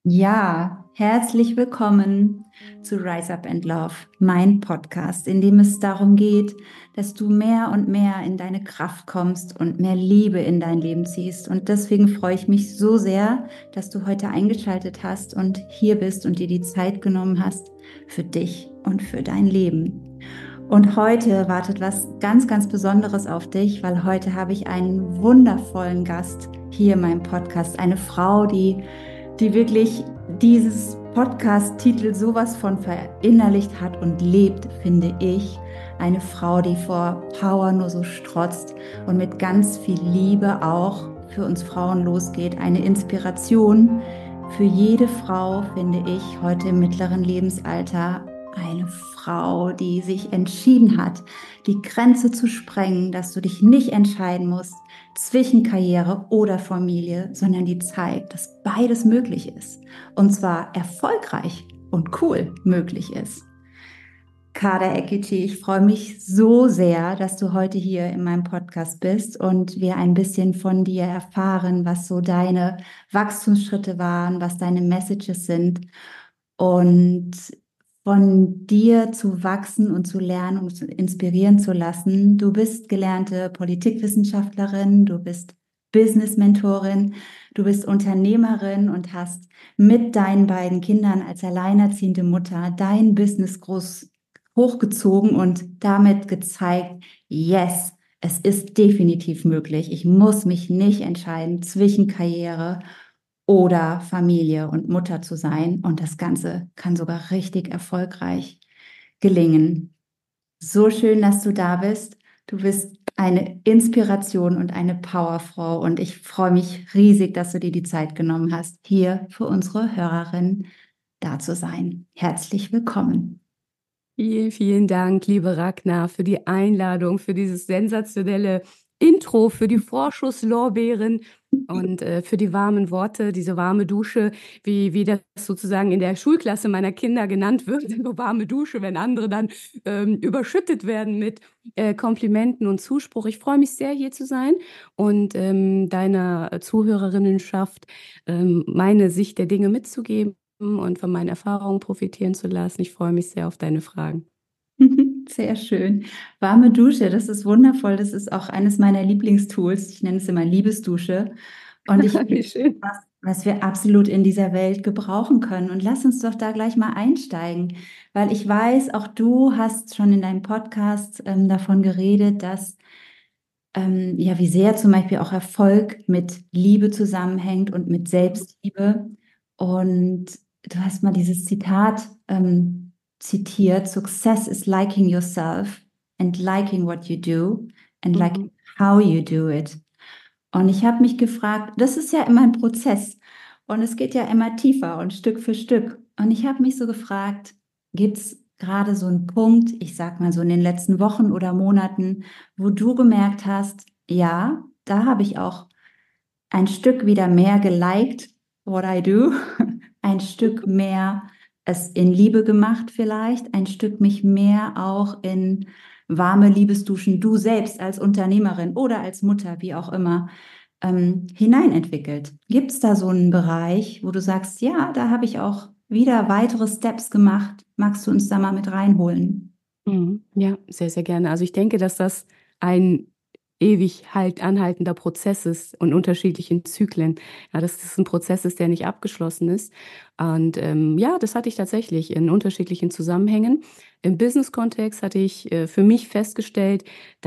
Ja, herzlich willkommen zu Rise Up and Love, mein Podcast, in dem es darum geht, dass du mehr und mehr in deine Kraft kommst und mehr Liebe in dein Leben ziehst. Und deswegen freue ich mich so sehr, dass du heute eingeschaltet hast und hier bist und dir die Zeit genommen hast für dich und für dein Leben. Und heute wartet was ganz, ganz Besonderes auf dich, weil heute habe ich einen wundervollen Gast hier in meinem Podcast, eine Frau, die wirklich dieses Podcast-Titel sowas von verinnerlicht hat und lebt, finde ich. Eine Frau, die vor Power nur so strotzt und mit ganz viel Liebe auch für uns Frauen losgeht. Eine Inspiration für jede Frau, finde ich, heute im mittleren Lebensalter. Eine Frau, die sich entschieden hat, die Grenze zu sprengen, dass du dich nicht entscheiden musst zwischen Karriere oder Familie, sondern die zeigt, dass beides möglich ist. Und zwar erfolgreich und cool möglich ist. Kader Equity, ich freue mich so sehr, dass du heute hier in meinem Podcast bist und wir ein bisschen von dir erfahren, was so deine Wachstumsschritte waren, was deine Messages sind und von dir zu wachsen und zu lernen und zu inspirieren zu lassen. Du bist gelernte Politikwissenschaftlerin, du bist Business-Mentorin, du bist Unternehmerin und hast mit deinen beiden Kindern als alleinerziehende Mutter dein Business groß hochgezogen und damit gezeigt, yes, es ist definitiv möglich. Ich muss mich nicht entscheiden zwischen Karriere oder Familie und Mutter zu sein. Und das Ganze kann sogar richtig erfolgreich gelingen. So schön, dass du da bist. Du bist eine Inspiration und eine Powerfrau. Und ich freue mich riesig, dass du dir die Zeit genommen hast, hier für unsere Hörerin da zu sein. Herzlich willkommen. Vielen, vielen Dank, liebe Ragnar, für die Einladung, für dieses sensationelle Intro, für die Vorschusslorbeeren und für die warmen Worte, diese warme Dusche, wie das sozusagen in der Schulklasse meiner Kinder genannt wird, so warme Dusche, wenn andere dann überschüttet werden mit Komplimenten und Zuspruch. Ich freue mich sehr, hier zu sein und deiner Zuhörerinnenschaft meine Sicht der Dinge mitzugeben und von meinen Erfahrungen profitieren zu lassen. Ich freue mich sehr auf deine Fragen. Sehr schön. Warme Dusche, das ist wundervoll. Das ist auch eines meiner Lieblingstools. Ich nenne es immer Liebesdusche. Und ich, Wie schön. was wir absolut in dieser Welt gebrauchen können. Und lass uns doch da gleich mal einsteigen, weil ich weiß, auch du hast schon in deinem Podcast davon geredet, dass ja, wie sehr zum Beispiel auch Erfolg mit Liebe zusammenhängt und mit Selbstliebe. Und du hast mal dieses Zitat zitiert: Success is liking yourself and liking what you do and liking Mhm. how you do it. Und ich habe mich gefragt, das ist ja immer ein Prozess und es geht ja immer tiefer und Stück für Stück. Und ich habe mich so gefragt, gibt es gerade so einen Punkt, ich sag mal so in den letzten Wochen oder Monaten, wo du gemerkt hast, ja, da habe ich auch ein Stück wieder mehr geliked, what I do, ein Stück mehr es in Liebe gemacht vielleicht, ein Stück mich mehr auch in warme Liebesduschen, du selbst als Unternehmerin oder als Mutter, wie auch immer, hineinentwickelt. Gibt es da so einen Bereich, wo du sagst, ja, da habe ich auch wieder weitere Steps gemacht? Magst du uns da mal mit reinholen? Mhm. Ja, sehr, sehr gerne. Also ich denke, dass das ein ewig halt anhaltender Prozess ist und unterschiedlichen Zyklen. Ja, dass das ein Prozess ist, der nicht abgeschlossen ist. Und ja, das hatte ich tatsächlich in unterschiedlichen Zusammenhängen. Im Business-Kontext hatte ich für mich festgestellt,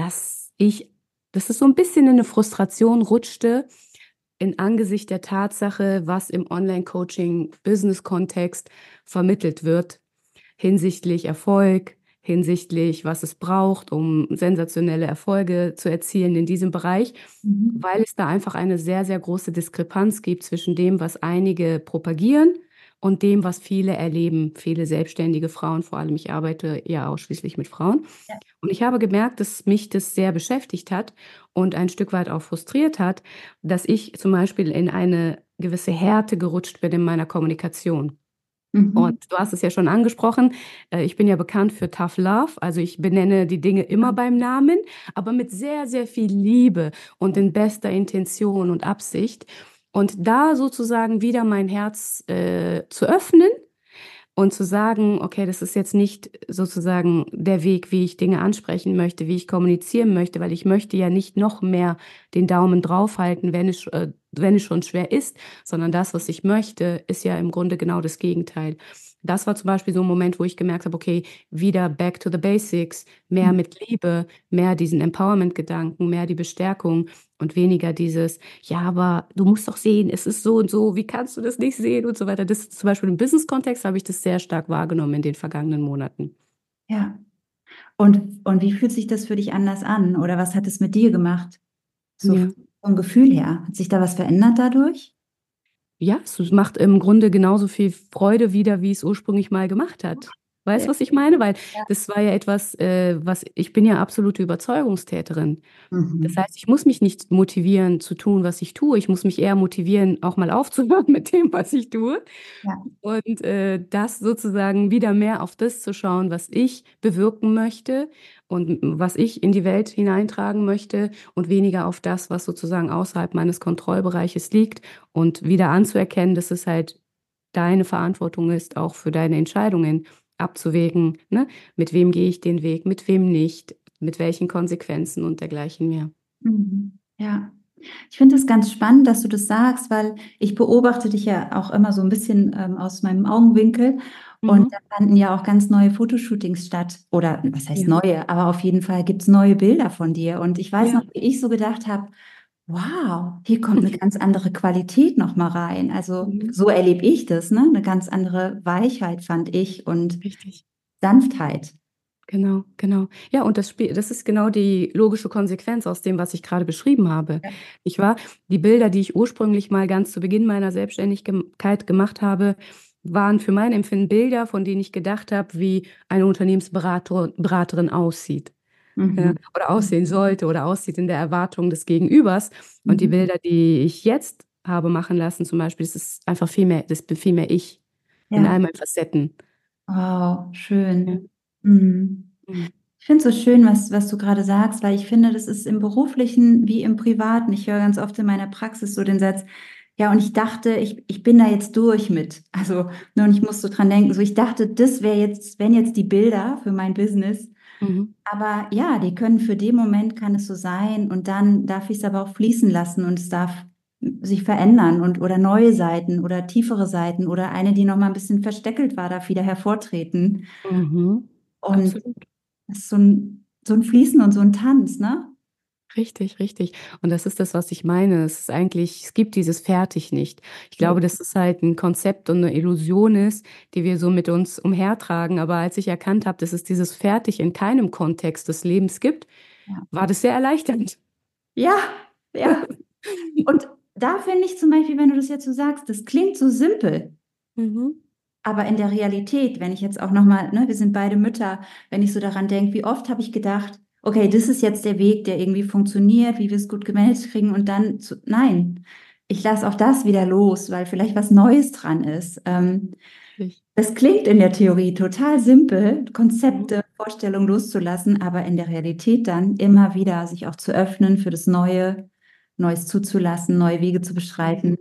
dass es so ein bisschen in eine Frustration rutschte, in Angesicht der Tatsache, was im Online-Coaching-Business-Kontext vermittelt wird hinsichtlich Erfolg, hinsichtlich was es braucht, um sensationelle Erfolge zu erzielen in diesem Bereich, Mhm. weil es da einfach eine sehr, sehr große Diskrepanz gibt zwischen dem, was einige propagieren und dem, was viele erleben, viele selbstständige Frauen, vor allem ich arbeite ja ausschließlich mit Frauen. Ja. Und ich habe gemerkt, dass mich das sehr beschäftigt hat und ein Stück weit auch frustriert hat, dass ich zum Beispiel in eine gewisse Härte gerutscht bin in meiner Kommunikation. Und Mhm. du hast es ja schon angesprochen, ich bin ja bekannt für Tough Love, also ich benenne die Dinge immer beim Namen, aber mit sehr, sehr viel Liebe und in bester Intention und Absicht. Und da sozusagen wieder mein Herz zu öffnen und zu sagen, okay, das ist jetzt nicht sozusagen der Weg, wie ich Dinge ansprechen möchte, wie ich kommunizieren möchte, weil ich möchte ja nicht noch mehr den Daumen draufhalten, wenn es schon schwer ist, sondern das, was ich möchte, ist ja im Grunde genau das Gegenteil. Das war zum Beispiel so ein Moment, wo ich gemerkt habe, okay, wieder back to the basics, mehr mit Liebe, mehr diesen Empowerment-Gedanken, mehr die Bestärkung und weniger dieses, ja, aber du musst doch sehen, es ist so und so, wie kannst du das nicht sehen und so weiter. Das ist zum Beispiel im Business-Kontext habe ich das sehr stark wahrgenommen in den vergangenen Monaten. Ja. Und wie fühlt sich das für dich anders an? Oder was hat es mit dir gemacht? So Ja. vom Gefühl her. Hat sich da was verändert dadurch? Ja, es macht im Grunde genauso viel Freude wieder, wie es ursprünglich mal gemacht hat. Weißt du, Ja. was ich meine? Weil Ja. das war ja etwas, ich bin ja absolute Überzeugungstäterin. Das Mhm. heißt, ich muss mich nicht motivieren zu tun, was ich tue. Ich muss mich eher motivieren, auch mal aufzuhören mit dem, was ich tue. Ja. Und das sozusagen wieder mehr auf das zu schauen, was ich bewirken möchte und was ich in die Welt hineintragen möchte und weniger auf das, was sozusagen außerhalb meines Kontrollbereiches liegt und wieder anzuerkennen, dass es halt deine Verantwortung ist, auch für deine Entscheidungen abzuwägen, ne? Mit wem gehe ich den Weg, mit wem nicht, mit welchen Konsequenzen und dergleichen mehr. Mhm. Ja. Ich finde es ganz spannend, dass du das sagst, weil ich beobachte dich ja auch immer so ein bisschen aus meinem Augenwinkel. Und Mhm. da fanden ja auch ganz neue Fotoshootings statt. Oder was heißt Ja, neue? Aber auf jeden Fall gibt es neue Bilder von dir. Und ich weiß noch, ja. wie ich so gedacht habe, wow, hier kommt eine ganz andere Qualität noch mal rein. Also Mhm. so erlebe ich das, ne? Eine ganz andere Weichheit fand ich und Richtig. Sanftheit. Genau, genau. Ja, und das ist genau die logische Konsequenz aus dem, was ich gerade beschrieben habe. Ja. Ich war, die Bilder, die ich ursprünglich mal ganz zu Beginn meiner Selbstständigkeit gemacht habe, waren für mein Empfinden Bilder, von denen ich gedacht habe, wie eine Beraterin aussieht. Ja, Mhm. oder aussehen sollte oder aussieht in der Erwartung des Gegenübers. Und die Mhm. Bilder, die ich jetzt habe machen lassen, zum Beispiel, das bin viel mehr ich in all Ja, meinen Facetten. wow, Ja. schön. Mhm. Mhm. Ich finde es so schön, was du gerade sagst, weil ich finde, das ist im Beruflichen wie im Privaten. Ich höre ganz oft in meiner Praxis so den Satz, ja, und ich dachte, ich bin da jetzt durch mit. Also, ne, und ich muss so dran denken, so ich dachte, das wären jetzt die Bilder für mein Business. Mhm. Aber ja, die können für den Moment kann es so sein und dann darf ich es aber auch fließen lassen und es darf sich verändern und oder neue Seiten oder tiefere Seiten oder eine, die noch mal ein bisschen versteckelt war, darf wieder hervortreten. Mhm. Und Absolut. es ist so ein Fließen und so ein Tanz, ne? Richtig, richtig. Und das ist das, was ich meine. Es ist eigentlich, es gibt dieses Fertig nicht. Ich Nee. glaube, dass es halt ein Konzept und eine Illusion ist, die wir so mit uns umhertragen. Aber als ich erkannt habe, dass es dieses Fertig in keinem Kontext des Lebens gibt, Ja, war das sehr erleichternd. ja, ja. Und da finde ich zum Beispiel, wenn du das jetzt so sagst, das klingt so simpel. Mhm. Aber in der Realität, wenn ich jetzt auch nochmal, ne, wir sind beide Mütter, wenn ich so daran denke, wie oft habe ich gedacht, okay, das ist jetzt der Weg, der irgendwie funktioniert, wie wir es gut gemanagt kriegen und dann, nein, ich lasse auch das wieder los, weil vielleicht was Neues dran ist. Richtig. Das klingt in der Theorie total simpel, Mhm. Konzepte, Vorstellungen loszulassen, aber in der Realität dann immer wieder sich auch zu öffnen für das Neue, Neues zuzulassen, neue Wege zu beschreiten.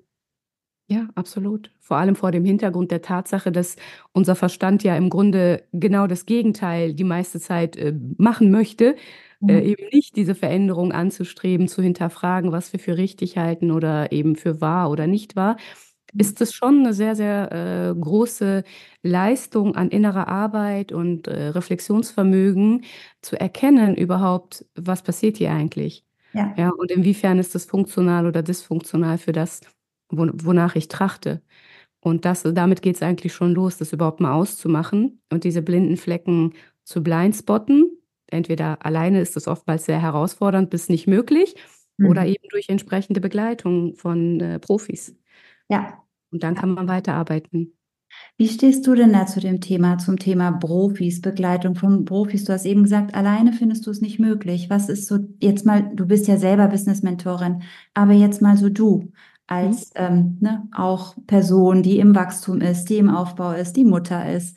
Ja, absolut. Vor allem vor dem Hintergrund der Tatsache, dass unser Verstand ja im Grunde genau das Gegenteil die meiste Zeit machen möchte, Ja. eben nicht diese Veränderung anzustreben, zu hinterfragen, was wir für richtig halten oder eben für wahr oder nicht wahr, ist es schon eine sehr, sehr große Leistung an innerer Arbeit und Reflexionsvermögen zu erkennen überhaupt, was passiert hier eigentlich. Ja. Ja, und inwiefern ist das funktional oder dysfunktional für das, wonach ich trachte. Und damit geht es eigentlich schon los, das überhaupt mal auszumachen und diese blinden Flecken zu blindspotten. Entweder alleine ist das oftmals sehr herausfordernd bis nicht möglich oder Mhm. eben durch entsprechende Begleitung von Profis. Ja. Und dann kann man weiterarbeiten. Wie stehst du denn da zu dem Thema, zum Thema Profis, Begleitung von Profis? Du hast eben gesagt, alleine findest du es nicht möglich. Was ist so, jetzt mal, du bist ja selber Business-Mentorin, aber jetzt mal so du Mhm. als ne, auch Person, die im Wachstum ist, die im Aufbau ist, die Mutter ist.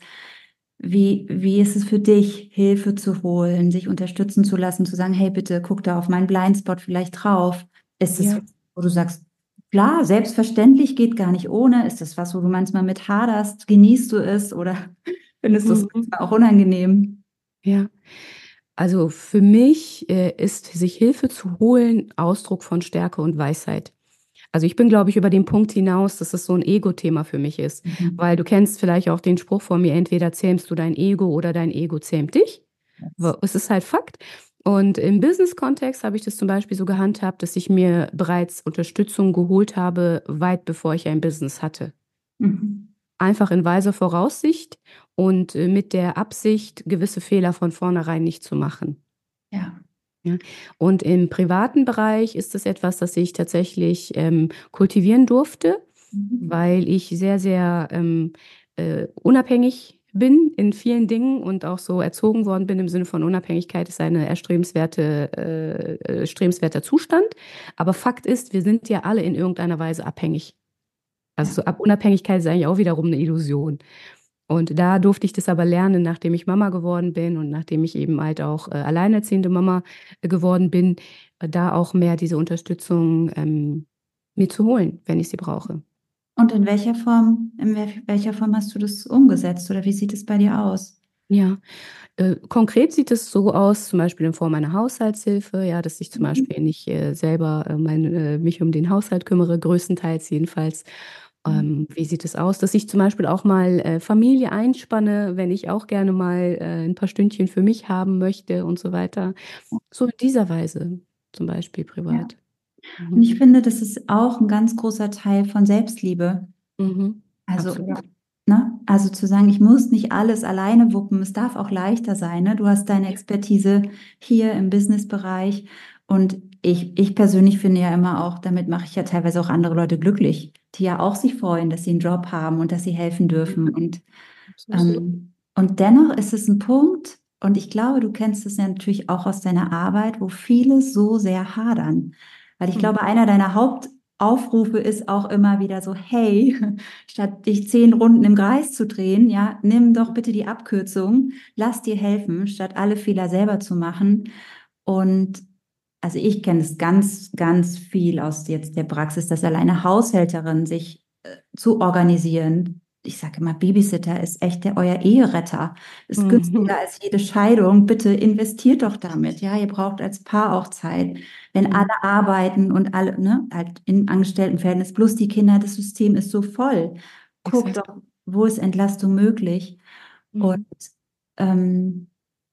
Wie ist es für dich, Hilfe zu holen, sich unterstützen zu lassen, zu sagen, hey, bitte guck da auf meinen Blindspot vielleicht drauf? Ist es, Ja. wo du sagst, klar, selbstverständlich, geht gar nicht ohne. Ist das was, wo du manchmal mit haderst? Genießt du es oder findest du es Mhm. manchmal auch unangenehm? Ja. Also für mich ist sich Hilfe zu holen Ausdruck von Stärke und Weisheit. Also ich bin, glaube ich, über den Punkt hinaus, dass es so ein Ego-Thema für mich ist. Mhm. Weil du kennst vielleicht auch den Spruch von mir, entweder zähmst du dein Ego oder dein Ego zähmt dich. Es ist halt Fakt. Und im Business-Kontext habe ich das zum Beispiel so gehandhabt, dass ich mir bereits Unterstützung geholt habe, weit bevor ich ein Business hatte. Mhm. Einfach in weiser Voraussicht und mit der Absicht, gewisse Fehler von vornherein nicht zu machen. Ja. Ja. Und im privaten Bereich ist es etwas, das ich tatsächlich kultivieren durfte, Mhm. weil ich sehr, sehr unabhängig bin in vielen Dingen und auch so erzogen worden bin im Sinne von Unabhängigkeit ist eine erstrebenswerter Zustand. Aber Fakt ist, wir sind ja alle in irgendeiner Weise abhängig. Also Ja. so Unabhängigkeit ist eigentlich auch wiederum eine Illusion. Und da durfte ich das aber lernen, nachdem ich Mama geworden bin und nachdem ich eben halt auch alleinerziehende Mama geworden bin, da auch mehr diese Unterstützung mir zu holen, wenn ich sie brauche. Und in welcher Form hast du das umgesetzt oder wie sieht es bei dir aus? Ja, konkret sieht es so aus, zum Beispiel in Form einer Haushaltshilfe, ja, dass ich zum Mhm. Beispiel nicht selber mich um den Haushalt kümmere, größtenteils jedenfalls. Wie sieht es aus, dass ich zum Beispiel auch mal Familie einspanne, wenn ich auch gerne mal ein paar Stündchen für mich haben möchte und so weiter. So in dieser Weise, zum Beispiel Ja. privat. Und Mhm. ich finde, das ist auch ein ganz großer Teil von Selbstliebe. Mhm. Also, oder, Absolut. ne? Also zu sagen, ich muss nicht alles alleine wuppen, es darf auch leichter sein, ne? Du hast deine Expertise hier im Businessbereich und ich persönlich finde ja immer auch, damit mache ich ja teilweise auch andere Leute glücklich, die ja auch sich freuen, dass sie einen Job haben und dass sie helfen dürfen Absolut. und dennoch ist es ein Punkt und ich glaube, du kennst es ja natürlich auch aus deiner Arbeit, wo viele so sehr hadern. Weil ich glaube, Mhm. einer deiner Hauptaufrufe ist auch immer wieder so, hey, statt dich 10 Runden im Kreis zu drehen, ja, nimm doch bitte die Abkürzung, lass dir helfen, statt alle Fehler selber zu machen. Und also ich kenne es ganz, ganz viel aus jetzt der Praxis, dass alleine Haushälterinnen sich zu organisieren. Ich sage immer, Babysitter ist echt euer Eheretter. Ist Mhm. günstiger als jede Scheidung. Bitte investiert doch damit. Ja, ihr braucht als Paar auch Zeit. Wenn alle Mhm. arbeiten und alle, ne, halt in Angestelltenverhältnis, plus die Kinder, das System ist so voll. Guckt Exakt. doch, wo ist Entlastung möglich? Und Mhm. ähm,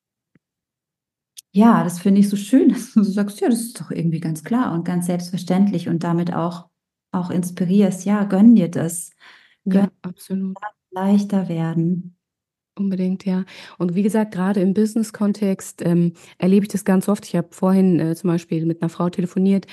ja, das finde ich so schön, dass du so sagst, ja, das ist doch irgendwie ganz klar und ganz selbstverständlich und damit auch inspirierst. Ja, gönn dir das. Gönn Ja, absolut. leichter werden. Unbedingt, ja. Und wie gesagt, gerade im Business-Kontext erlebe ich das ganz oft. Ich habe vorhin zum Beispiel mit einer Frau telefoniert,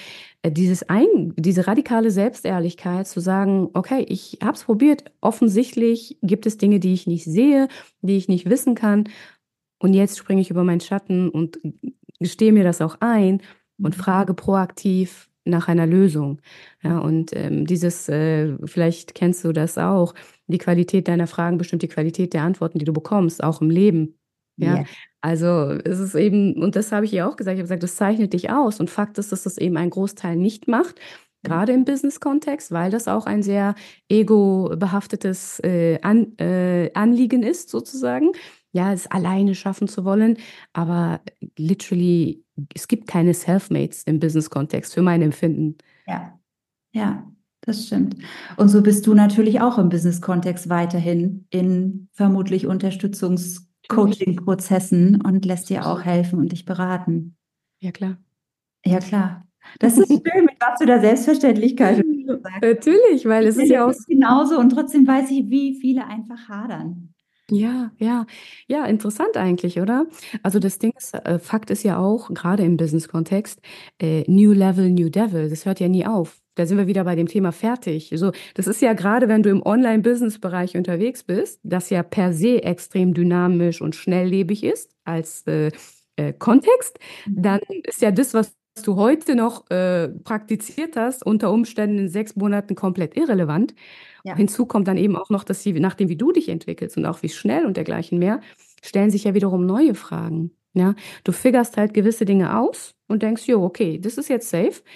diese radikale Selbstehrlichkeit zu sagen, okay, ich habe es probiert. Offensichtlich gibt es Dinge, die ich nicht sehe, die ich nicht wissen kann. Und jetzt springe ich über meinen Schatten und gestehe mir das auch ein und Mhm. frage proaktiv nach einer Lösung. Ja, und vielleicht kennst du das auch, die Qualität deiner Fragen bestimmt die Qualität der Antworten, die du bekommst, auch im Leben. Ja, Ja, also es ist eben, und das habe ich ihr auch gesagt, ich habe gesagt, das zeichnet dich aus. Und Fakt ist, dass das eben ein Großteil nicht macht, gerade im Business-Kontext, weil das auch ein sehr ego-behaftetes Anliegen ist, sozusagen. Ja, es alleine schaffen zu wollen, aber literally, es gibt keine Selfmates im Business-Kontext, für mein Empfinden. ja, ja, das stimmt. Und so bist du natürlich auch im Business-Kontext weiterhin in vermutlich Natürlich. Unterstützungs-Coaching-Prozessen und lässt dir auch helfen und dich beraten. Ja, klar. Ja, klar. Das ist schön, mit was für der Selbstverständlichkeit du das sagst. Natürlich, weil Ich es ist finde ja auch das genauso und trotzdem weiß ich, wie viele einfach hadern. ja, ja, ja, interessant eigentlich, oder? Also das Ding ist, Fakt ist ja auch, gerade im Business-Kontext, New Level, New Devil, das hört ja nie auf. Da sind wir wieder bei dem Thema fertig. So, das ist ja gerade, wenn du im Online-Business-Bereich unterwegs bist, das ja per se extrem dynamisch und schnelllebig ist als Kontext, dann ist ja das, was du heute noch praktiziert hast, unter Umständen in 6 Monaten komplett irrelevant. Ja, Hinzu kommt dann eben auch noch, dass sie, nachdem wie du dich entwickelst und auch wie schnell und dergleichen mehr, stellen sich ja wiederum neue Fragen. Ja, du figgerst halt gewisse Dinge aus und denkst, jo, okay, das ist jetzt safe.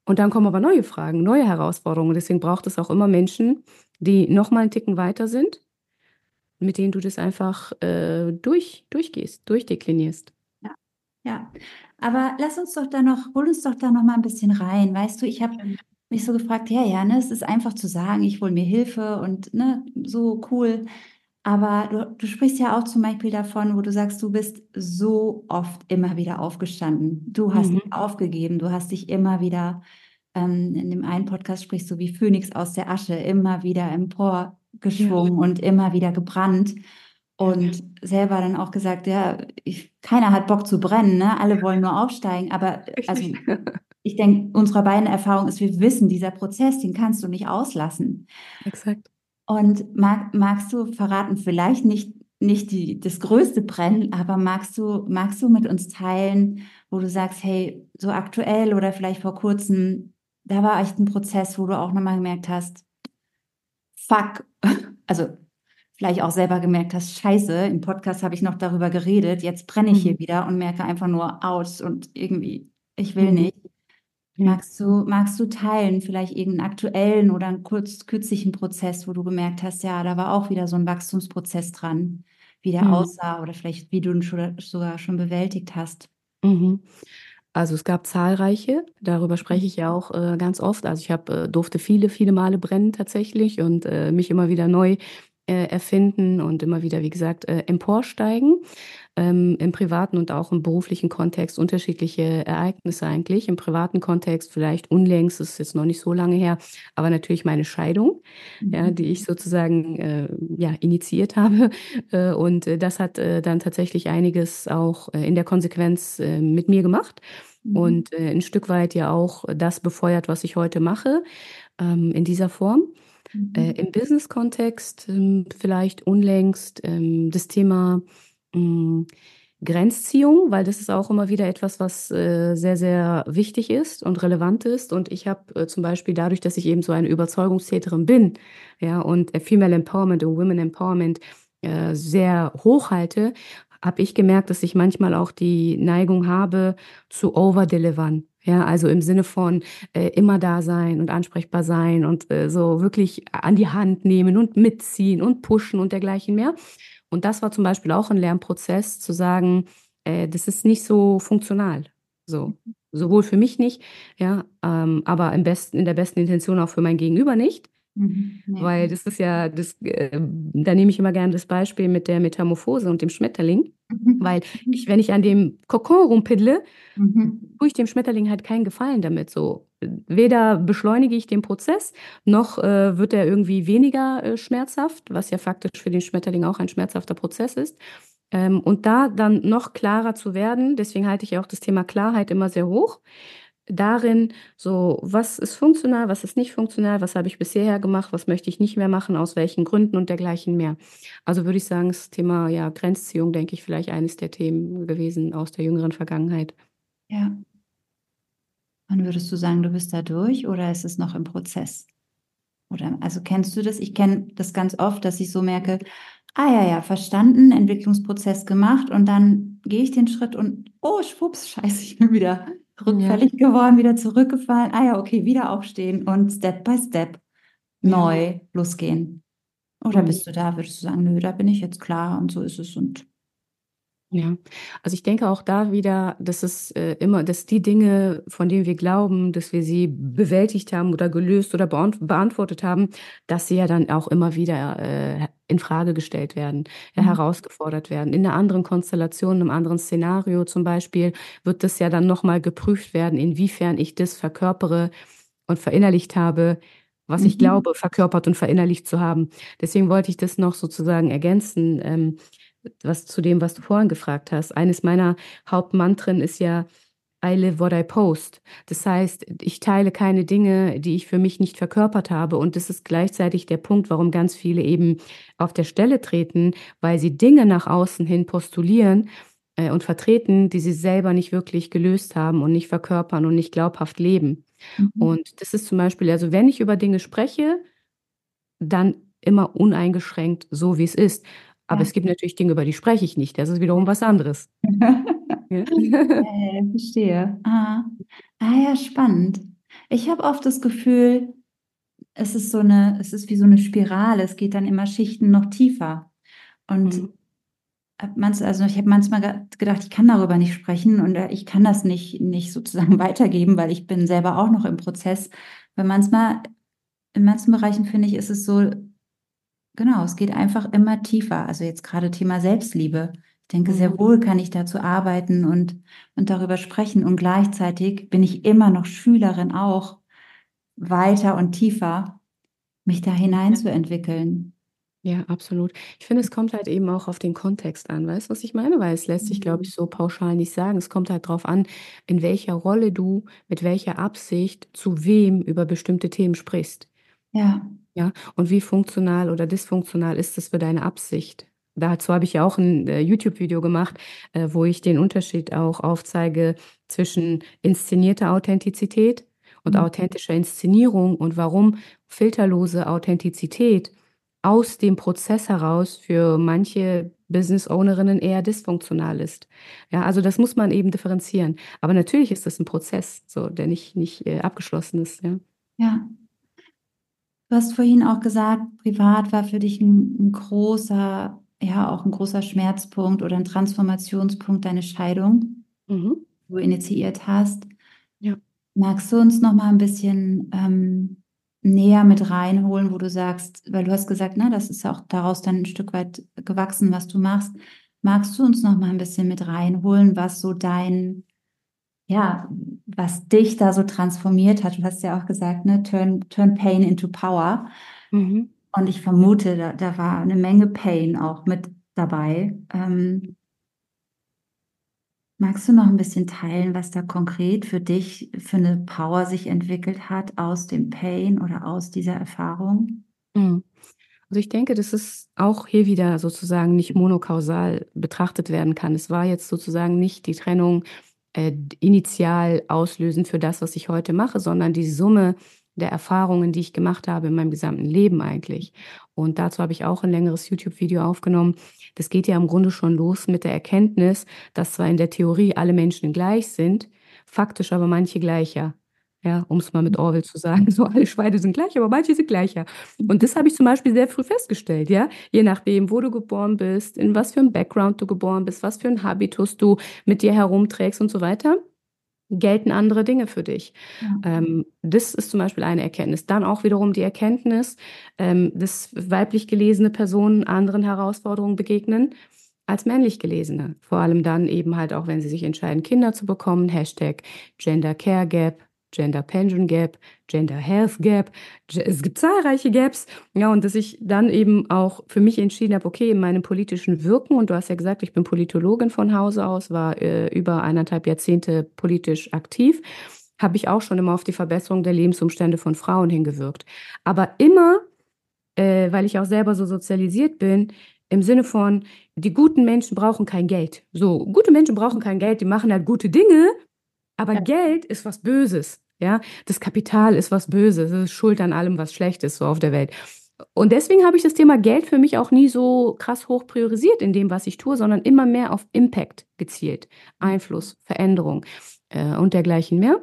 Und dann kommen aber neue Fragen, neue Herausforderungen. Deswegen braucht es auch immer Menschen, die noch mal einen Ticken weiter sind, mit denen du das einfach durchgehst, durchdeklinierst. Ja, ja. Aber lass uns doch da noch, hol uns doch da noch mal ein bisschen rein. Weißt du, ich habe mich so gefragt, ja, ja, ne, es ist einfach zu sagen, ich hole mir Hilfe und ne, so cool. Aber du sprichst ja auch zum Beispiel davon, wo du sagst, du bist so oft immer wieder aufgestanden. Du hast Mhm. nicht aufgegeben, du hast dich immer wieder, in dem einen Podcast sprichst du wie Phönix aus der Asche, immer wieder Ja, emporgeschwungen und immer wieder gebrannt. ja, Und selber dann auch gesagt, ja, keiner hat Bock zu brennen, ne? Alle wollen nur aufsteigen. Aber also richtig. ich denke, unsere beiden Erfahrung ist, wir wissen, dieser Prozess, den kannst du nicht auslassen. Exakt. Und magst du verraten, vielleicht nicht das größte Brennen, aber magst du mit uns teilen, wo du sagst, hey, so aktuell oder vielleicht vor kurzem, da war echt ein Prozess, wo du auch nochmal gemerkt hast, fuck, also vielleicht auch selber gemerkt hast, scheiße, im Podcast habe ich noch darüber geredet, jetzt brenne ich Mhm. hier wieder und merke einfach nur aus und irgendwie, ich will Mhm. nicht. Ja. Magst du teilen, vielleicht irgendeinen aktuellen oder einen kürzlichen Prozess, wo du gemerkt hast, ja, da war auch wieder so ein Wachstumsprozess dran, wie der Mhm. aussah oder vielleicht wie du ihn sogar schon bewältigt hast? Mhm. Also es gab zahlreiche, darüber spreche ich ja auch ganz oft. Also durfte viele, viele Male brennen tatsächlich und mich immer wieder neu erfinden und immer wieder, wie gesagt, emporsteigen. Im privaten und auch im beruflichen Kontext unterschiedliche Ereignisse eigentlich. Im privaten Kontext vielleicht unlängst, das ist jetzt noch nicht so lange her, aber natürlich meine Scheidung, ja, Mhm. die ich sozusagen ja, initiiert habe. Das hat dann tatsächlich einiges auch in der Konsequenz mit mir gemacht Mhm. und ein Stück weit ja auch das befeuert, was ich heute mache, in dieser Form. Mhm. Im Business-Kontext vielleicht unlängst das Thema mh, Grenzziehung, weil das ist auch immer wieder etwas, was sehr, sehr wichtig ist und relevant ist. Und ich habe zum Beispiel dadurch, dass ich eben so eine Überzeugungstäterin bin, ja, und Female Empowerment und Women Empowerment sehr hoch halte, habe ich gemerkt, dass ich manchmal auch die Neigung habe, zu overdelivern. Ja, also im Sinne von immer da sein und ansprechbar sein und so wirklich an die Hand nehmen und mitziehen und pushen und dergleichen mehr. Und das war zum Beispiel auch ein Lernprozess, zu sagen, das ist nicht so funktional. So. Sowohl für mich nicht, ja, aber in der besten Intention auch für mein Gegenüber nicht. Mhm. Nee. Weil das ist ja, da nehme ich immer gerne das Beispiel mit der Metamorphose und dem Schmetterling. Mhm. Weil wenn ich an dem Kokon rumpiddle, Mhm. tue ich dem Schmetterling halt keinen Gefallen damit. So, weder beschleunige ich den Prozess, noch wird er irgendwie weniger schmerzhaft, was ja faktisch für den Schmetterling auch ein schmerzhafter Prozess ist. Und da dann noch klarer zu werden, deswegen halte ich auch das Thema Klarheit immer sehr hoch. Darin, so, was ist funktional, was ist nicht funktional, was habe ich bisher gemacht, was möchte ich nicht mehr machen, aus welchen Gründen und dergleichen mehr. Also würde ich sagen, das Thema ja, Grenzziehung, denke ich, vielleicht eines der Themen gewesen aus der jüngeren Vergangenheit. Ja. Und würdest du sagen, du bist da durch oder ist es noch im Prozess? Oder also kennst du das? Ich kenne das ganz oft, dass ich so merke, ah ja, ja, verstanden, Entwicklungsprozess gemacht und dann gehe ich den Schritt und oh, schwupps, scheiße, ich bin wieder Ja, rückfällig geworden, wieder zurückgefallen. Ah ja, okay, wieder aufstehen und Step by Step ja. neu losgehen. Oder Mhm. bist du da, würdest du sagen, nö, da bin ich jetzt klar und so ist es und Ja, also ich denke auch da wieder, dass es immer, dass die Dinge, von denen wir glauben, dass wir sie bewältigt haben oder gelöst oder beantwortet haben, dass sie ja dann auch immer wieder in Frage gestellt werden, ja, mhm. herausgefordert werden. In einer anderen Konstellation, einem anderen Szenario zum Beispiel, wird das ja dann nochmal geprüft werden, inwiefern ich das verkörpere und verinnerlicht habe, was ich Mhm. glaube, verkörpert und verinnerlicht zu haben. Deswegen wollte ich das noch sozusagen ergänzen. Was zu dem, was du vorhin gefragt hast. Eines meiner Hauptmantren ist ja, I live what I post. Das heißt, ich teile keine Dinge, die ich für mich nicht verkörpert habe. Und das ist gleichzeitig der Punkt, warum ganz viele eben auf der Stelle treten, weil sie Dinge nach außen hin postulieren und vertreten, die sie selber nicht wirklich gelöst haben und nicht verkörpern und nicht glaubhaft leben. Mhm. Und das ist zum Beispiel, also wenn ich über Dinge spreche, dann immer uneingeschränkt so, wie es ist. Aber Ja. es gibt natürlich Dinge, über die spreche ich nicht. Das ist wiederum was anderes. Ja. Verstehe. Ah. Ah ja, spannend. Ich habe oft das Gefühl, es ist wie so eine Spirale. Es geht dann immer Schichten noch tiefer. Und Mhm. also ich habe manchmal gedacht, ich kann darüber nicht sprechen und ich kann das nicht sozusagen weitergeben, weil ich bin selber auch noch im Prozess. Weil manchmal, in manchen Bereichen finde ich, ist es so, genau, es geht einfach immer tiefer. Also jetzt gerade Thema Selbstliebe. Ich denke, sehr Mhm. wohl kann ich dazu arbeiten und darüber sprechen. Und gleichzeitig bin ich immer noch Schülerin auch, weiter und tiefer mich da hineinzuentwickeln. Ja, absolut. Ich finde, es kommt halt eben auch auf den Kontext an. Weißt du, was ich meine? Weil es lässt sich, glaube ich, so pauschal nicht sagen. Es kommt halt drauf an, in welcher Rolle du, mit welcher Absicht, zu wem über bestimmte Themen sprichst. Ja, Ja, und wie funktional oder dysfunktional ist das für deine Absicht? Dazu habe ich ja auch ein YouTube-Video gemacht, wo ich den Unterschied auch aufzeige zwischen inszenierter Authentizität und mhm. authentischer Inszenierung und warum filterlose Authentizität aus dem Prozess heraus für manche Business-Ownerinnen eher dysfunktional ist. Ja, also das muss man eben differenzieren. Aber natürlich ist das ein Prozess, so, der nicht abgeschlossen ist. Ja. Ja. Du hast vorhin auch gesagt, privat war für dich ein großer, ja, auch ein großer Schmerzpunkt oder ein Transformationspunkt deine Scheidung, Mhm. die du initiiert hast. Ja. Magst du uns noch mal ein bisschen näher mit reinholen, wo du sagst, weil du hast gesagt, ne, das ist auch daraus dann ein Stück weit gewachsen, was du machst. Magst du uns noch mal ein bisschen mit reinholen, was so ja, was dich da so transformiert hat? Du hast ja auch gesagt, ne, turn Pain into Power. Mhm. Und ich vermute, da war eine Menge Pain auch mit dabei. Magst du noch ein bisschen teilen, was da konkret für dich für eine Power sich entwickelt hat aus dem Pain oder aus dieser Erfahrung? Mhm. Also ich denke, dass es auch hier wieder sozusagen nicht monokausal betrachtet werden kann. Es war jetzt sozusagen nicht die Trennung initial auslösend für das, was ich heute mache, sondern die Summe der Erfahrungen, die ich gemacht habe in meinem gesamten Leben eigentlich. Und dazu habe ich auch ein längeres YouTube-Video aufgenommen. Das geht ja im Grunde schon los mit der Erkenntnis, dass zwar in der Theorie alle Menschen gleich sind, faktisch aber manche gleicher. Ja, um es mal mit Orwell zu sagen, so alle Schweine sind gleich, aber manche sind gleicher. Und das habe ich zum Beispiel sehr früh festgestellt, ja. Je nachdem, wo du geboren bist, in was für ein Background du geboren bist, was für ein Habitus du mit dir herumträgst und so weiter, gelten andere Dinge für dich. Ja, Das ist zum Beispiel eine Erkenntnis. Dann auch wiederum die Erkenntnis, dass weiblich gelesene Personen anderen Herausforderungen begegnen als männlich gelesene. Vor allem dann eben halt auch, wenn sie sich entscheiden, Kinder zu bekommen. Hashtag Gender Care Gap, Gender Pension Gap, Gender Health Gap. Es gibt zahlreiche Gaps. Ja, und dass ich dann eben auch für mich entschieden habe, okay, in meinem politischen Wirken, und du hast ja gesagt, ich bin Politologin von Hause aus, war über 1,5 Jahrzehnte politisch aktiv, habe ich auch schon immer auf die Verbesserung der Lebensumstände von Frauen hingewirkt. Aber immer, weil ich auch selber so sozialisiert bin, im Sinne von, die guten Menschen brauchen kein Geld. So, gute Menschen brauchen kein Geld, die machen halt gute Dinge, aber ja, Geld ist was Böses. Ja, das Kapital ist was Böses, es ist schuld an allem, was schlecht ist so auf der Welt. Und deswegen habe ich das Thema Geld für mich auch nie so krass hoch priorisiert in dem, was ich tue, sondern immer mehr auf Impact gezielt. Einfluss, Veränderung und dergleichen mehr.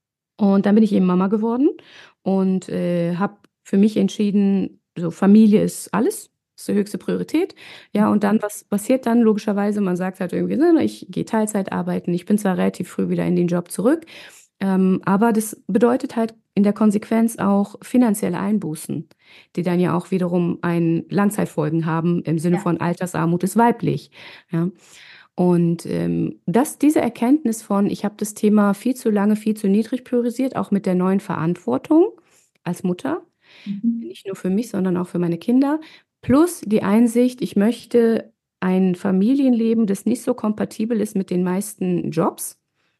Und dann bin ich eben Mama geworden und habe für mich entschieden, so Familie ist alles, ist die höchste Priorität. Ja, und dann, was passiert dann logischerweise? Man sagt halt irgendwie, ne, ich gehe Teilzeit arbeiten. Ich bin zwar relativ früh wieder in den Job zurück, aber das bedeutet halt in der Konsequenz auch finanzielle Einbußen, die dann ja auch wiederum ein Langzeitfolgen haben im Sinne ja, von Altersarmut ist weiblich. Ja. Und diese Erkenntnis von, ich habe das Thema viel zu lange, viel zu niedrig priorisiert, auch mit der neuen Verantwortung als Mutter, mhm. nicht nur für mich, sondern auch für meine Kinder, plus die Einsicht, ich möchte ein Familienleben, das nicht so kompatibel ist mit den meisten Jobs,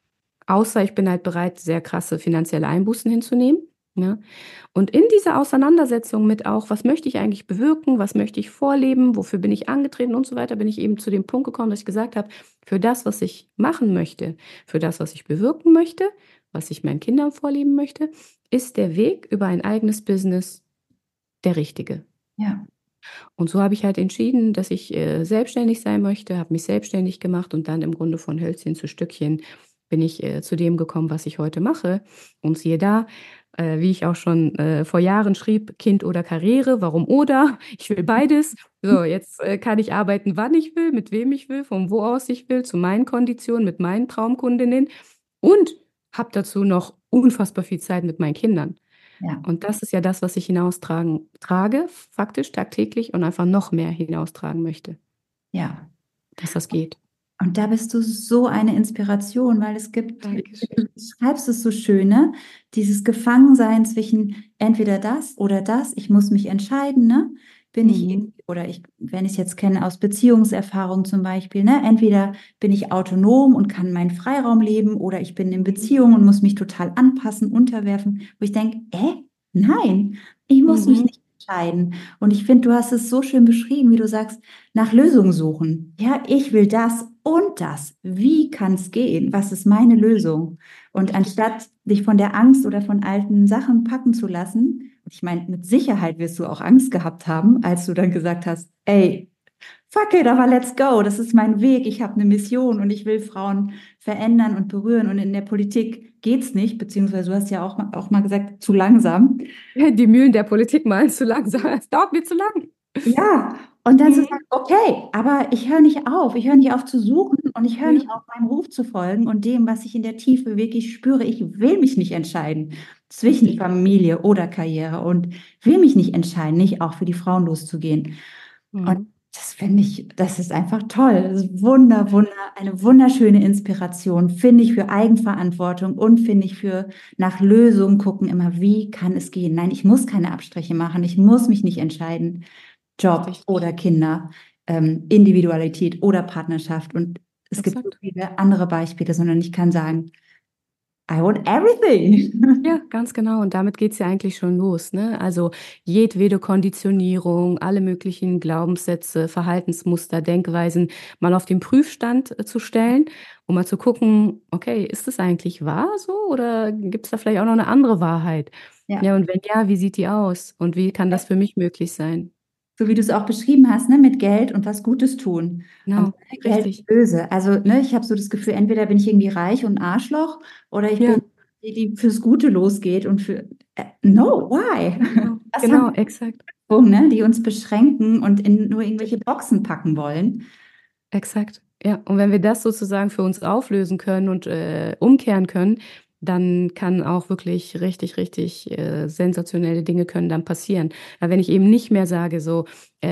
außer ich bin halt bereit, sehr krasse finanzielle Einbußen hinzunehmen. Ne? Und in dieser Auseinandersetzung mit auch, was möchte ich eigentlich bewirken, was möchte ich vorleben, wofür bin ich angetreten und so weiter, bin ich eben zu dem Punkt gekommen, dass ich gesagt habe, für das, was ich machen möchte, für das, was ich bewirken möchte, was ich meinen Kindern vorleben möchte, ist der Weg über ein eigenes Business der richtige. Ja, Und so habe ich halt entschieden, dass ich selbstständig sein möchte, habe mich selbstständig gemacht und dann im Grunde von Hölzchen zu Stückchen bin ich zu dem gekommen, was ich heute mache. Und siehe da, wie ich auch schon vor Jahren schrieb, Kind oder Karriere, warum oder? Ich will beides. So, jetzt kann ich arbeiten, wann ich will, mit wem ich will, von wo aus ich will, zu meinen Konditionen, mit meinen Traumkundinnen und habe dazu noch unfassbar viel Zeit mit meinen Kindern. Ja, Und das ist ja das, was ich trage, faktisch tagtäglich und einfach noch mehr hinaustragen möchte, ja. dass das geht. Und da bist du so eine Inspiration, weil es gibt, Dankeschön. du schreibst es so schön, ne? Dieses Gefangensein zwischen entweder das oder das, ich muss mich entscheiden, ne? Bin ich, Mhm. oder ich, wenn ich es jetzt kenne aus Beziehungserfahrung zum Beispiel, ne? Entweder bin ich autonom und kann meinen Freiraum leben oder ich bin in Beziehung und muss mich total anpassen, unterwerfen, wo ich denke, nein, ich muss mich Mhm. nicht entscheiden. Und ich finde, du hast es so schön beschrieben, wie du sagst, nach Lösungen suchen. Ja, ich will das und das. Wie kann es gehen? Was ist meine Lösung? Und Richtig. anstatt dich von der Angst oder von alten Sachen packen zu lassen, ich meine, mit Sicherheit wirst du auch Angst gehabt haben, als du dann gesagt hast, ey, fuck it, aber let's go. Das ist mein Weg. Ich habe eine Mission und ich will Frauen verändern und berühren. Und in der Politik geht's nicht, beziehungsweise du hast ja auch mal gesagt, zu langsam. Die Mühlen der Politik malen zu langsam. Es dauert mir zu lang. Ja, und dann zu Mhm. sagen, okay, aber ich höre nicht auf zu suchen und ich höre Ja, nicht auf, meinem Ruf zu folgen und dem, was ich in der Tiefe wirklich spüre. Ich will mich nicht entscheiden zwischen richtig. Familie oder Karriere und will mich nicht entscheiden, nicht auch für die Frauen loszugehen. Und Mhm. das finde ich, das ist einfach toll. Das ist eine wunderschöne Inspiration, finde ich, für Eigenverantwortung und finde ich für nach Lösungen gucken, immer, wie kann es gehen? Nein, ich muss keine Abstriche machen, ich muss mich nicht entscheiden. Job Richtig. oder Kinder, Individualität oder Partnerschaft. Und es gibt so Exakt. viele andere Beispiele, sondern ich kann sagen, I want everything. Ja, ganz genau. Und damit geht's ja eigentlich schon los, ne? Also jedwede Konditionierung, alle möglichen Glaubenssätze, Verhaltensmuster, Denkweisen mal auf den Prüfstand zu stellen, um mal zu gucken, okay, ist das eigentlich wahr so oder gibt's da vielleicht auch noch eine andere Wahrheit? Ja, Ja, und wenn ja, wie sieht die aus? Und wie kann das für mich möglich sein? so wie du es auch beschrieben hast, ne, mit Geld und was Gutes tun. Und Genau, Geld richtig. ist böse. Also, ne, ich habe so das Gefühl, entweder bin ich irgendwie reich und ein Arschloch oder ich bin Ja, die, die fürs Gute losgeht und für no, why? genau, Das haben genau, exakt. wir, ne, die uns beschränken und in nur irgendwelche Boxen packen wollen. Exakt. Ja, und wenn wir das sozusagen für uns auflösen können und umkehren können, dann kann auch wirklich richtig, richtig sensationelle Dinge können dann passieren. Aber wenn ich eben nicht mehr sage, so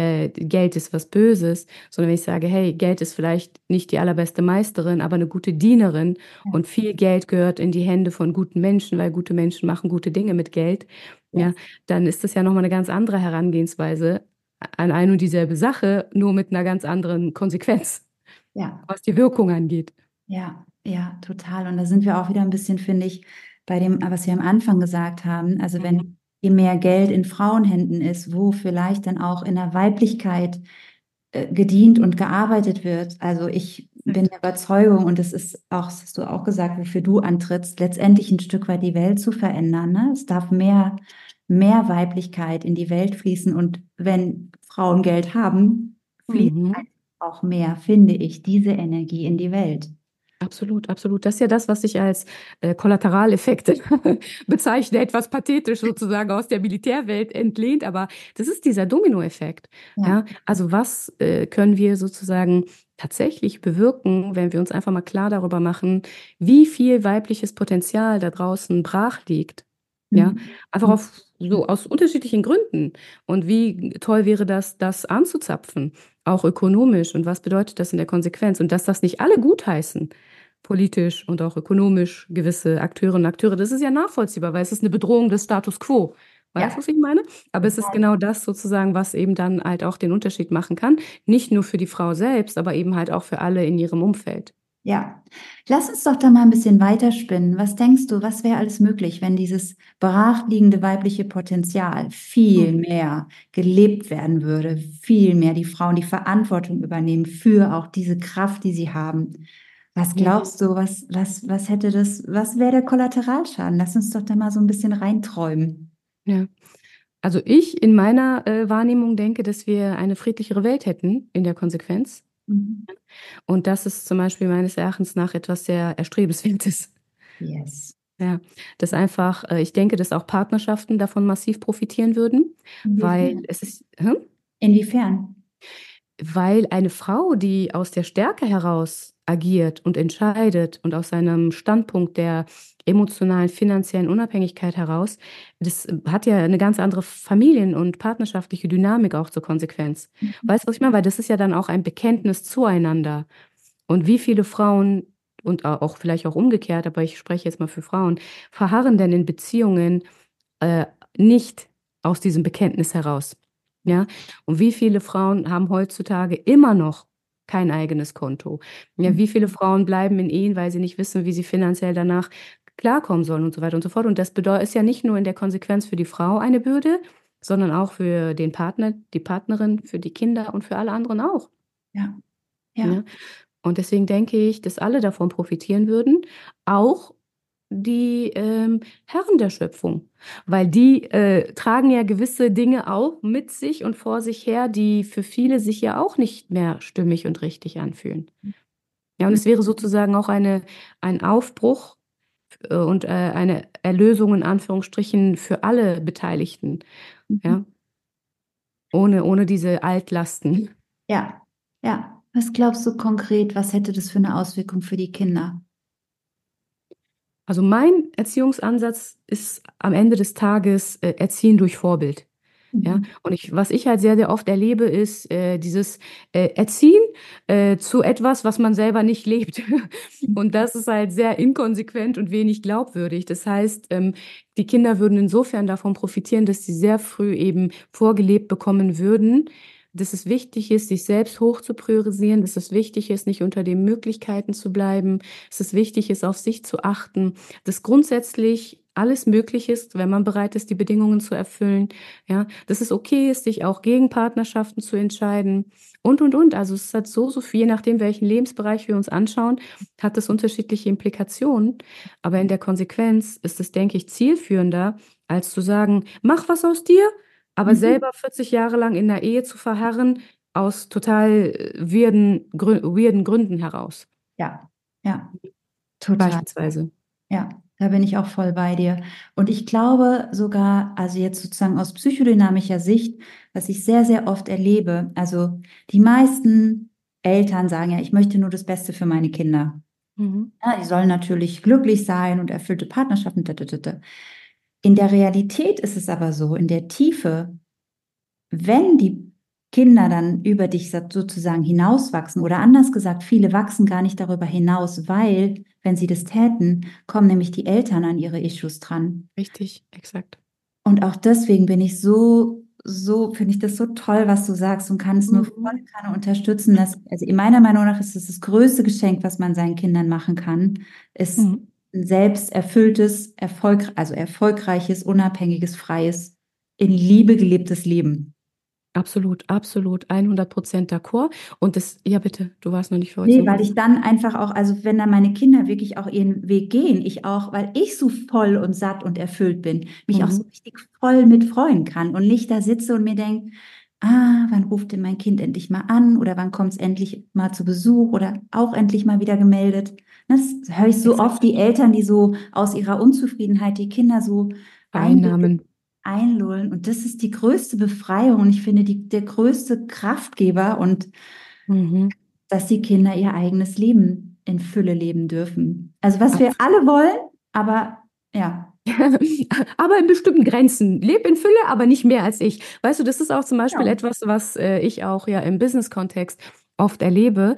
Geld ist was Böses, sondern wenn ich sage, hey, Geld ist vielleicht nicht die allerbeste Meisterin, aber eine gute Dienerin Ja, und viel Geld gehört in die Hände von guten Menschen, weil gute Menschen machen gute Dinge mit Geld, ja, yes. dann ist das ja nochmal eine ganz andere Herangehensweise an ein und dieselbe Sache, nur mit einer ganz anderen Konsequenz, Ja. was die Wirkung angeht. Ja, ja, total. Und da sind wir auch wieder ein bisschen, finde ich, bei dem, was wir am Anfang gesagt haben. Also wenn Mhm. je mehr Geld in Frauenhänden ist, wo vielleicht dann auch in der Weiblichkeit gedient und gearbeitet wird. Also ich bin der Überzeugung, und das ist auch, das hast du auch gesagt, wofür du antrittst, letztendlich ein Stück weit die Welt zu verändern. Ne? Es darf mehr Weiblichkeit in die Welt fließen. Und wenn Frauen Geld haben, fließt Mhm. auch mehr, finde ich, diese Energie in die Welt. Absolut, absolut. Das ist ja das, was ich als Kollateraleffekte bezeichne, etwas pathetisch sozusagen aus der Militärwelt entlehnt, aber das ist dieser Dominoeffekt. Ja. Ja, also was können wir sozusagen tatsächlich bewirken, wenn wir uns einfach mal klar darüber machen, wie viel weibliches Potenzial da draußen brach liegt? Ja, Mhm. einfach so aus unterschiedlichen Gründen. Und wie toll wäre das, das anzuzapfen, auch ökonomisch. Und was bedeutet das in der Konsequenz? Und dass das nicht alle gutheißen politisch und auch ökonomisch gewisse Akteurinnen und Akteure. Das ist ja nachvollziehbar, weil es ist eine Bedrohung des Status quo. Weißt du, Ja. was ich meine? Aber es ist genau das sozusagen, was eben dann halt auch den Unterschied machen kann. Nicht nur für die Frau selbst, aber eben halt auch für alle in ihrem Umfeld. Ja, lass uns doch da mal ein bisschen weiterspinnen. Was denkst du, was wäre alles möglich, wenn dieses brachliegende weibliche Potenzial viel Mhm. mehr gelebt werden würde, viel mehr die Frauen die Verantwortung übernehmen für auch diese Kraft, die sie haben? Was Ja, glaubst du, was hätte das, was wäre der Kollateralschaden? Lass uns doch da mal so ein bisschen reinträumen. ja. Also ich in meiner Wahrnehmung denke, dass wir eine friedlichere Welt hätten in der Konsequenz. Mhm. Und das ist zum Beispiel meines Erachtens nach etwas sehr Erstrebenswertes. Yes. Ja, dass einfach, ich denke, dass auch Partnerschaften davon massiv profitieren würden, weil Inwiefern? es ist, hm? Inwiefern? Weil eine Frau, die aus der Stärke heraus agiert und entscheidet und aus seinem Standpunkt der emotionalen, finanziellen Unabhängigkeit heraus, das hat ja eine ganz andere Familien- und partnerschaftliche Dynamik auch zur Konsequenz. Mhm. Weißt du, was ich meine? Weil das ist ja dann auch ein Bekenntnis zueinander. Und wie viele Frauen und auch vielleicht auch umgekehrt, aber ich spreche jetzt mal für Frauen, verharren denn in Beziehungen äh, nicht aus diesem Bekenntnis heraus? Ja, und wie viele Frauen haben heutzutage immer noch kein eigenes Konto? Ja, wie viele Frauen bleiben in Ehen, weil sie nicht wissen, wie sie finanziell danach klarkommen sollen und so weiter und so fort. Und das bedeutet, ist ja nicht nur in der Konsequenz für die Frau eine Bürde, sondern auch für den Partner, die Partnerin, für die Kinder und für alle anderen auch. Ja, ja. Ja? Und deswegen denke ich, dass alle davon profitieren würden, auch die Herren der Schöpfung, weil die tragen ja gewisse Dinge auch mit sich und vor sich her, die für viele sich ja auch nicht mehr stimmig und richtig anfühlen. Ja, und es wäre sozusagen auch ein Aufbruch und eine Erlösung in Anführungsstrichen für alle Beteiligten, Mhm. ja, ohne diese Altlasten. Ja, ja. Was glaubst du konkret, was hätte das für eine Auswirkung für die Kinder? Also mein Erziehungsansatz ist am Ende des Tages Erziehen durch Vorbild. Ja, Mhm. und was ich halt sehr, sehr oft erlebe, ist dieses Erziehen zu etwas, was man selber nicht lebt. Und das ist halt sehr inkonsequent und wenig glaubwürdig. Das heißt, die Kinder würden insofern davon profitieren, dass sie sehr früh eben vorgelebt bekommen würden, dass es wichtig ist, sich selbst hoch zu priorisieren, dass es wichtig ist, nicht unter den Möglichkeiten zu bleiben, dass es wichtig ist, auf sich zu achten, dass grundsätzlich alles möglich ist, wenn man bereit ist, die Bedingungen zu erfüllen. Ja, dass es okay ist, sich auch gegen Partnerschaften zu entscheiden und. Also es hat so viel, je nachdem, welchen Lebensbereich wir uns anschauen, hat es unterschiedliche Implikationen. Aber in der Konsequenz ist es, denke ich, zielführender, als zu sagen, mach was aus dir, aber Mhm. selber 40 Jahre lang in der Ehe zu verharren, aus total weirden Gründen heraus. Ja, ja, total. Beispielsweise. Ja, da bin ich auch voll bei dir. Und ich glaube sogar, also jetzt sozusagen aus psychodynamischer Sicht, was ich sehr, sehr oft erlebe, also die meisten Eltern sagen ja, ich möchte nur das Beste für meine Kinder. Mhm. Ja, die sollen natürlich glücklich sein und erfüllte Partnerschaften. In der Realität ist es aber so, in der Tiefe, wenn die Kinder dann über dich sozusagen hinauswachsen oder anders gesagt, viele wachsen gar nicht darüber hinaus, weil, wenn sie das täten, kommen nämlich die Eltern an ihre Issues dran. Richtig, exakt. Und auch deswegen bin ich finde ich das so toll, was du sagst und kann es nur voll Mhm. Kanne unterstützen, dass, also in meiner Meinung nach ist es das größte Geschenk, was man seinen Kindern machen kann, ist Mhm. ein selbst erfülltes, also erfolgreiches, unabhängiges, freies, in Liebe gelebtes Leben. Absolut, absolut, 100% d'accord. Und das, ja bitte, du warst noch nicht für heute Nee, noch weil was ich sagen. dann einfach auch, also wenn dann meine Kinder wirklich auch ihren Weg gehen, ich auch, weil ich so voll und satt und erfüllt bin, mich auch so Mhm. richtig voll mit freuen kann und nicht da sitze und mir denke, wann ruft denn mein Kind endlich mal an oder wann kommt es endlich mal zu Besuch oder auch endlich mal wieder gemeldet. Das höre ich so oft, Exakt. die Eltern, die so aus ihrer Unzufriedenheit die Kinder so einlullen, Vereinnahmen. einlullen. Und das ist die größte Befreiung und ich finde der größte Kraftgeber und Mhm. dass die Kinder ihr eigenes Leben in Fülle leben dürfen. Also was wir Absolut. alle wollen, aber ja. Aber in bestimmten Grenzen. Leb in Fülle, aber nicht mehr als ich. Weißt du, das ist auch zum Beispiel Genau. etwas, was ich auch ja im Business-Kontext oft erlebe,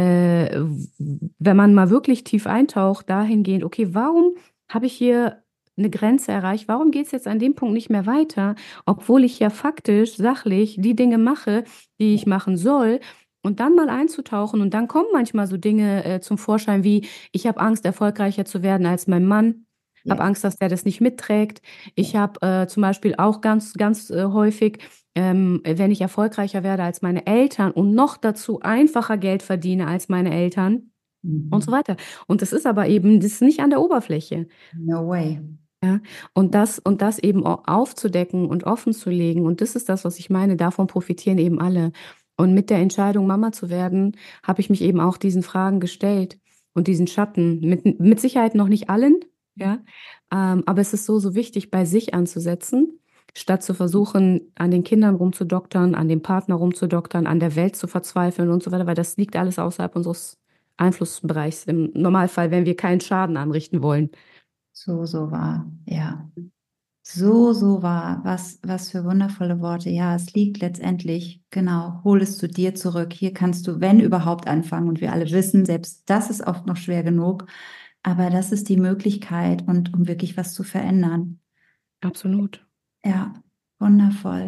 wenn man mal wirklich tief eintaucht, dahingehend, okay, warum habe ich hier eine Grenze erreicht? Warum geht es jetzt an dem Punkt nicht mehr weiter, obwohl ich ja faktisch, sachlich die Dinge mache, die ich machen soll? Und dann mal einzutauchen und dann kommen manchmal so Dinge zum Vorschein wie, ich habe Angst, erfolgreicher zu werden als mein Mann, habe Yes. Angst, dass der das nicht mitträgt. Ich Yes. habe zum Beispiel auch ganz häufig, wenn ich erfolgreicher werde als meine Eltern und noch dazu einfacher Geld verdiene als meine Eltern und so Mhm. weiter. Und das ist aber eben, das ist nicht an der Oberfläche. No way. Ja, und das eben aufzudecken und offen zu legen. Und das ist das, was ich meine. Davon profitieren eben alle. Und mit der Entscheidung, Mama zu werden, habe ich mich eben auch diesen Fragen gestellt und diesen Schatten. Mit Sicherheit noch nicht allen, ja. Aber es ist so, so wichtig, bei sich anzusetzen, statt zu versuchen, an den Kindern rumzudoktern, an dem Partner rumzudoktern, an der Welt zu verzweifeln und so weiter, weil das liegt alles außerhalb unseres Einflussbereichs im Normalfall, wenn wir keinen Schaden anrichten wollen. So, so wahr. Ja. So, so wahr. Was für wundervolle Worte. Ja, es liegt letztendlich, genau, hol es zu dir zurück. Hier kannst du, wenn überhaupt, anfangen. Und wir alle wissen, selbst das ist oft noch schwer genug. Aber das ist die Möglichkeit und um wirklich was zu verändern. Absolut. Ja, wundervoll.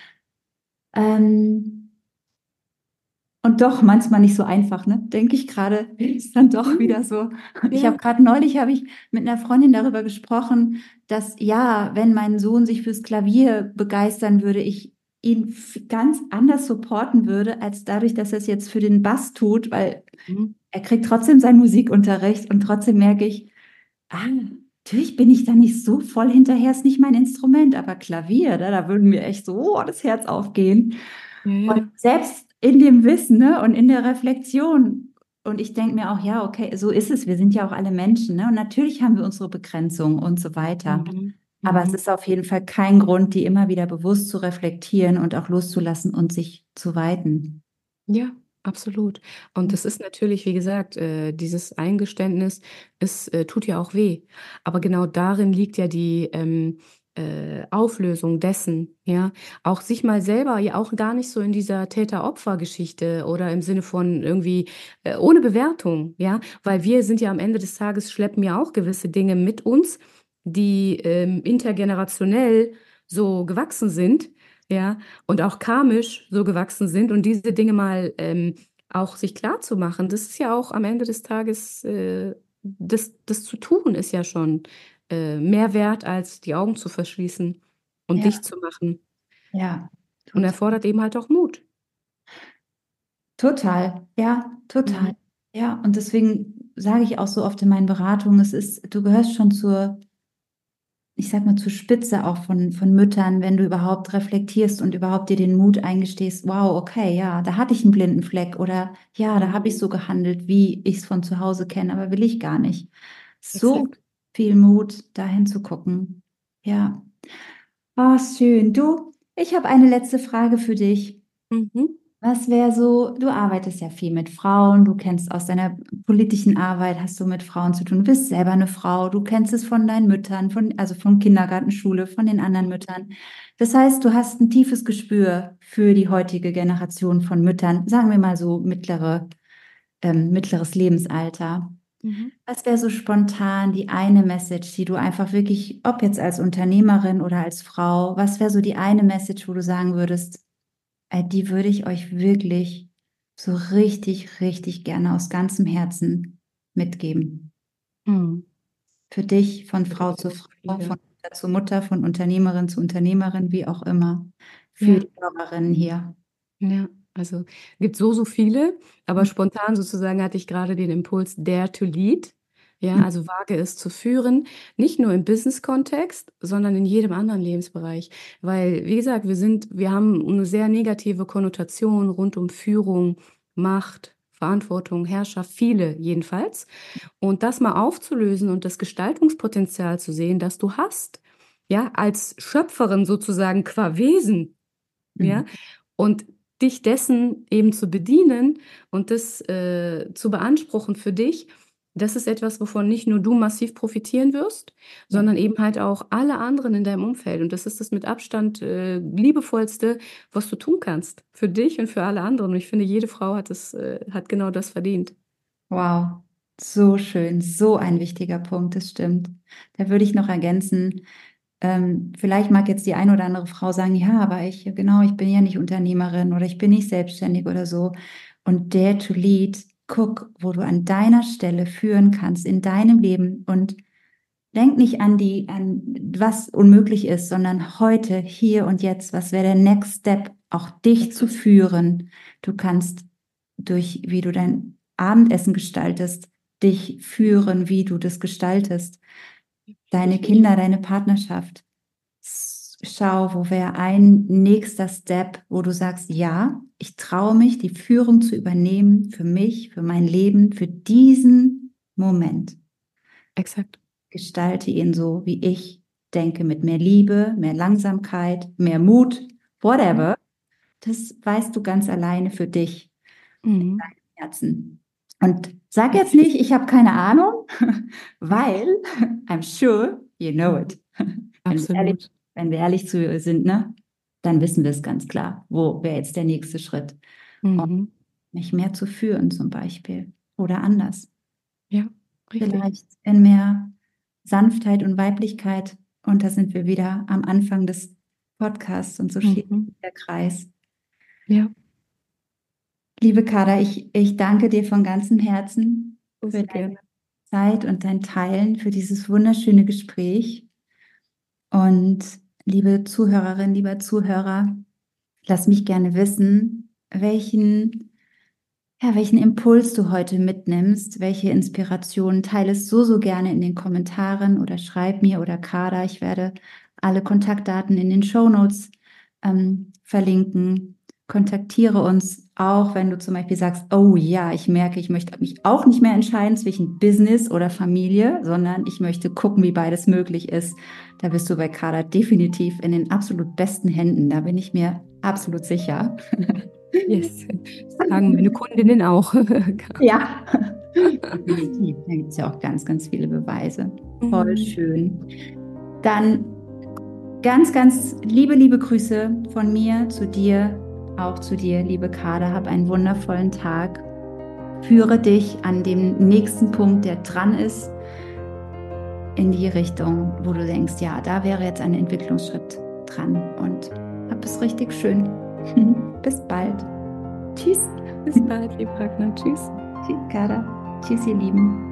Ähm, und doch manchmal nicht so einfach, ne? Denke ich gerade, ist dann doch wieder Mhm. so. Ja. Neulich habe ich mit einer Freundin darüber gesprochen, dass ja, wenn mein Sohn sich fürs Klavier begeistern würde, ich ihn ganz anders supporten würde, als dadurch, dass er es jetzt für den Bass tut, weil Mhm. er kriegt trotzdem seinen Musikunterricht und trotzdem merke ich, natürlich bin ich da nicht so voll hinterher, ist nicht mein Instrument, aber Klavier, da würde mir echt so das Herz aufgehen. Ja, Und ja. selbst in dem Wissen, ne, und in der Reflexion. Und ich denke mir auch, ja, okay, so ist es. Wir sind ja auch alle Menschen, ne? Und natürlich haben wir unsere Begrenzungen und so weiter. Mhm. Aber es Mhm. ist auf jeden Fall kein Grund, die immer wieder bewusst zu reflektieren und auch loszulassen und sich zu weiten. Ja, absolut. Und das ist natürlich, wie gesagt, dieses Eingeständnis, es tut ja auch weh. Aber genau darin liegt ja die Auflösung dessen, ja. Auch sich mal selber, ja auch gar nicht so in dieser Täter-Opfer-Geschichte oder im Sinne von irgendwie ohne Bewertung, ja. Weil wir sind ja am Ende des Tages, schleppen ja auch gewisse Dinge mit uns, die intergenerationell so gewachsen sind, ja. Und auch karmisch so gewachsen sind und diese Dinge mal auch sich klar zu machen, das ist ja auch am Ende des Tages, das zu tun, ist ja schon mehr wert, als die Augen zu verschließen und Ja, dicht zu machen. ja, Und total. erfordert eben halt auch Mut. Total, ja, total. Mhm. Ja, und deswegen sage ich auch so oft in meinen Beratungen, du gehörst schon ich sag mal, zur Spitze auch von Müttern, wenn du überhaupt reflektierst und überhaupt dir den Mut eingestehst, wow, okay, ja, da hatte ich einen blinden Fleck oder ja, da habe ich so gehandelt, wie ich es von zu Hause kenne, aber will ich gar nicht. So Exakt. viel Mut, dahin zu gucken. Ja. Oh, schön. Du, ich habe eine letzte Frage für dich. Mhm. Was wäre so, du arbeitest ja viel mit Frauen, du kennst aus deiner politischen Arbeit, hast du mit Frauen zu tun, du bist selber eine Frau, du kennst es von deinen Müttern, also von Kindergarten, Schule, von den anderen Müttern. Das heißt, du hast ein tiefes Gespür für die heutige Generation von Müttern, sagen wir mal so mittleres Lebensalter. Mhm. Was wäre so spontan die eine Message, die du einfach wirklich, ob jetzt als Unternehmerin oder als Frau, was wäre so die eine Message, wo du sagen würdest, die würde ich euch wirklich so richtig, richtig gerne aus ganzem Herzen mitgeben. Mhm. Für dich, von Da Frau gibt's zu so Frau, viele. von Mutter zu Mutter, von Unternehmerin zu Unternehmerin, wie auch immer. Für Ja. die Hörerinnen hier. Ja, also gibt so, so viele, aber spontan sozusagen hatte ich gerade den Impuls, Dare to Lead. Ja, also wage es zu führen, nicht nur im Business-Kontext, sondern in jedem anderen Lebensbereich. Weil, wie gesagt, wir haben eine sehr negative Konnotation rund um Führung, Macht, Verantwortung, Herrschaft, viele jedenfalls. Und das mal aufzulösen und das Gestaltungspotenzial zu sehen, das du hast, ja, als Schöpferin sozusagen qua Wesen, ja, Mhm. und dich dessen eben zu bedienen und das zu beanspruchen für dich, das ist etwas, wovon nicht nur du massiv profitieren wirst, Ja. sondern eben halt auch alle anderen in deinem Umfeld. Und das ist das mit Abstand liebevollste, was du tun kannst für dich und für alle anderen. Und ich finde, jede Frau hat genau das verdient. Wow, so schön, so ein wichtiger Punkt, das stimmt. Da würde ich noch ergänzen, vielleicht mag jetzt die eine oder andere Frau sagen, ja, aber genau, ich bin ja nicht Unternehmerin oder ich bin nicht selbstständig oder so. Und Dare to Lead, guck, wo du an deiner Stelle führen kannst in deinem Leben und denk nicht an was unmöglich ist, sondern heute, hier und jetzt, was wäre der Next Step, auch dich zu führen. Du kannst durch, wie du dein Abendessen gestaltest, dich führen, wie du das gestaltest. Deine Kinder, deine Partnerschaft. schau, wo wäre ein nächster Step, wo du sagst, ja, ich traue mich, die Führung zu übernehmen für mich, für mein Leben, für diesen Moment. Exakt. Gestalte ihn so, wie ich denke, mit mehr Liebe, mehr Langsamkeit, mehr Mut, whatever. Das weißt du ganz alleine für dich in Mhm. deinem Herzen. Und sag jetzt nicht, ich habe keine Ahnung, weil I'm sure you know it. Absolut. Wenn wir ehrlich zu sind, ne, dann wissen wir es ganz klar, wo wäre jetzt der nächste Schritt. Und Mhm. mich mehr zu führen zum Beispiel oder anders. Ja, richtig. Vielleicht in mehr Sanftheit und Weiblichkeit. Und da sind wir wieder am Anfang des Podcasts und so schließt Mhm. der Kreis. Ja, Liebe Kada, ich danke dir von ganzem Herzen so, für so deine gerne. Zeit und dein Teilen, für dieses wunderschöne Gespräch. Und liebe Zuhörerin, lieber Zuhörer, lass mich gerne wissen, welchen Impuls du heute mitnimmst, welche Inspiration. Teile es so, so gerne in den Kommentaren oder schreib mir oder Kada. Ich werde alle Kontaktdaten in den Shownotes verlinken. Kontaktiere uns auch, wenn du zum Beispiel sagst, oh ja, ich merke, ich möchte mich auch nicht mehr entscheiden zwischen Business oder Familie, sondern ich möchte gucken, wie beides möglich ist. Da bist du bei Kada definitiv in den absolut besten Händen. Da bin ich mir absolut sicher. Yes. Das sagen meine Kundinnen auch. Ja, definitiv. Da gibt es ja auch ganz, ganz viele Beweise. Voll Mhm. schön. Dann ganz, ganz liebe Grüße von mir zu dir, auch zu dir, liebe Kada. Hab einen wundervollen Tag. Führe dich an dem nächsten Punkt, der dran ist, in die Richtung, wo du denkst, ja, da wäre jetzt ein Entwicklungsschritt dran. Und hab es richtig schön. Bis bald. Tschüss. Bis bald, liebe Ragnar. Tschüss. Tschüss, Kada. Tschüss, ihr Lieben.